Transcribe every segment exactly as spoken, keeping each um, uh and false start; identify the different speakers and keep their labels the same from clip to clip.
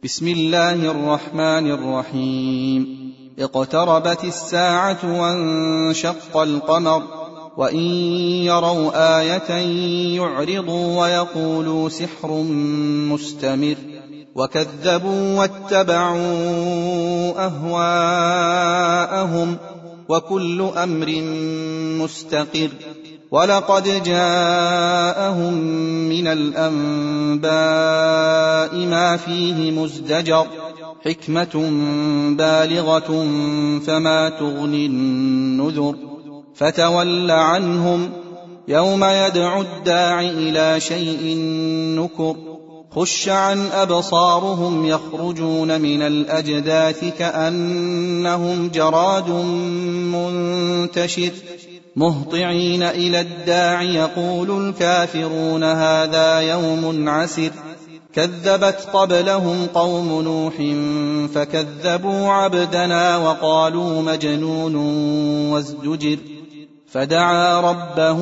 Speaker 1: بسم الله الرحمن الرحيم. اقتربت الساعة وانشق القمر وإن يروا آية يعرضوا ويقولوا سحر مستمر وكذبوا واتبعوا أهواءهم وكل أمر مستقر ولقد جاءهم من الأنباء ما فيه مزدجر حكمة بالغة فما تغني النذر فتول عنهم يوم يدعو الداع إلى شيء نكر خش عن أبصارهم يخرجون من الأجداث كأنهم جراد منتشر مهطعين إلى الداع يقول الكافرون هذا يوم عسر كذبت قبلهم قوم نوح فكذبوا عبدنا وقالوا مجنون وازدجر فدعا ربه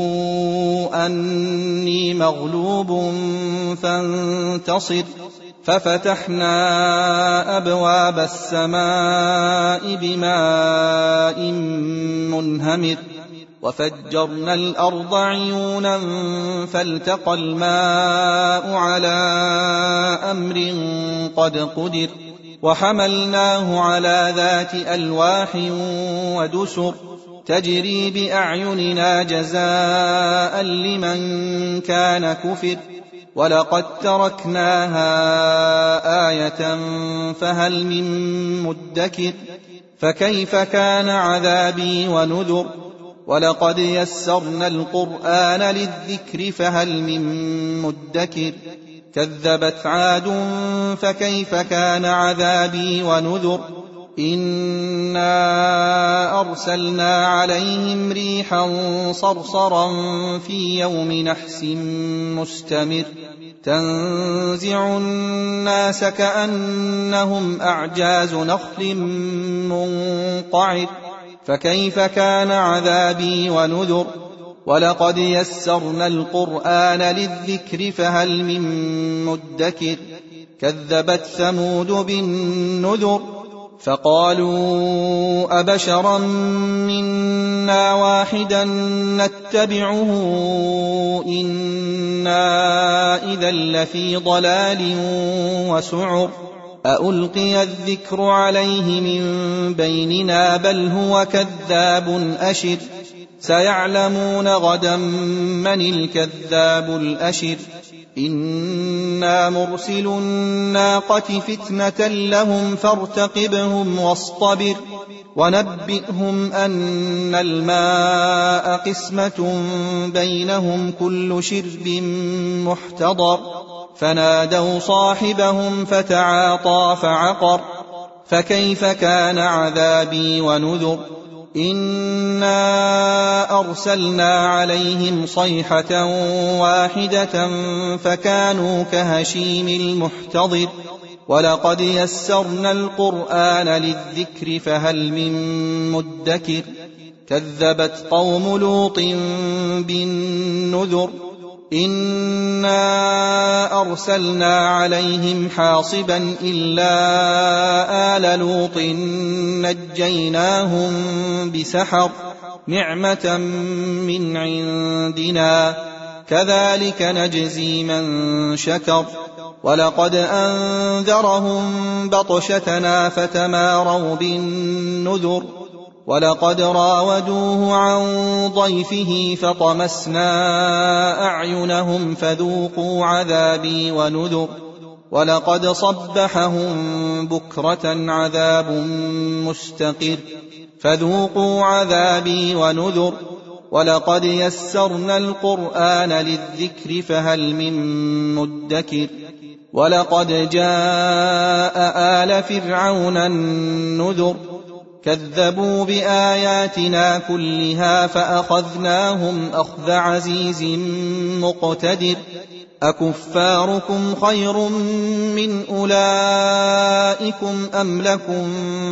Speaker 1: أني مغلوب فانتصر ففتحنا أبواب السماء بماء منهمر وفجرنا الأرض عيونا فالتقى الماء على أمر قد قدر وحملناه على ذات ألواح ودسر تجري بأعيننا جزاء لمن كان كفر ولقد تركناها آية فهل من مدكر فكيف كان عذابي ونذر ولقد يسرنا القرآن للذكر فهل من مدكر كذبت عاد فكيف كان عذابي ونذر إنا أرسلنا عليهم ريحا صرصرا في يوم نحس مستمر تنزع الناس كأنهم أعجاز نخل منقعر فكيف كان عذابي ونذر ولقد يسرنا القرآن للذكر فهل من مدكر كذبت ثمود بالنذر فقالوا أبشرا منا واحدا نتبعه إنا إذا لفي ضلال وسعر أألقي الذكر عليه من بيننا بل هو كذاب أشر سيعلمون غدا من الكذاب الأشر إنا مرسل الناقة فتنة لهم فارتقبهم واصطبر ونبئهم أن الماء قسمة بينهم كل شرب محتضر فنادوا صاحبهم فتعاطى فعقر فكيف كان عذابي ونذر إنا أرسلنا عليهم صيحة واحدة فكانوا كهشيم المحتضر ولقد يسرنا القرآن للذكر فهل من مدكر كذبت قوم لوط بالنذر إنا أرسلنا عليهم حاصبا إلا آل لوط نجيناهم بسحر نعمة من عندنا كذلك نجزي من شكر ولقد أنذرهم بطشتنا فتماروا بالنذر ولقد راودوه عن ضيفه فطمسنا أعينهم فذوقوا عذابي ونذر ولقد صبحهم بكرة عذاب مستقر فذوقوا عذابي ونذر ولقد يسرنا القرآن للذكر فهل من مدكر ولقد جاء آل فرعون النذر كذبوا بآياتنا كلها فأخذناهم أخذ عزيز مقتدر أكفاركم خير من أولئكم أم لكم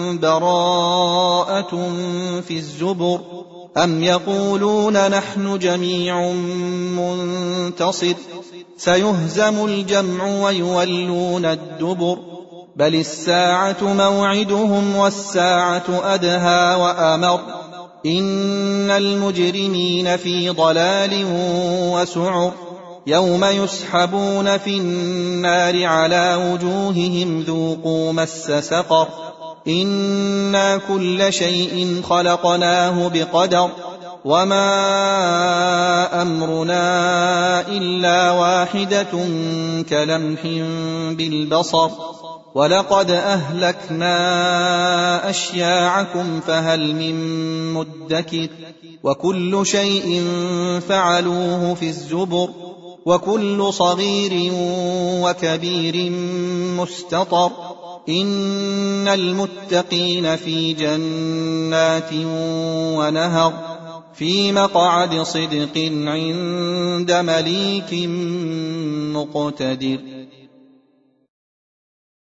Speaker 1: براءة في الزبر أم يقولون نحن جميع منتصر سيهزم الجمع ويولون الدبر بل الساعة موعدهم والساعة أدهى وأمر إن المجرمين في ضلال وسعر يوم يسحبون في النار على وجوههم ذوقوا مس سقر إنا كل شيء خلقناه بقدر وما أمرنا إلا واحدة كلمح بالبصر ولقد أهلكنا أشياعكم فهل من مدكر وكل شيء فعلوه في الزبر وكل صغير وكبير مستطر إن المتقين في جنات ونهر في مقعد صدق عند مليك مقتدر.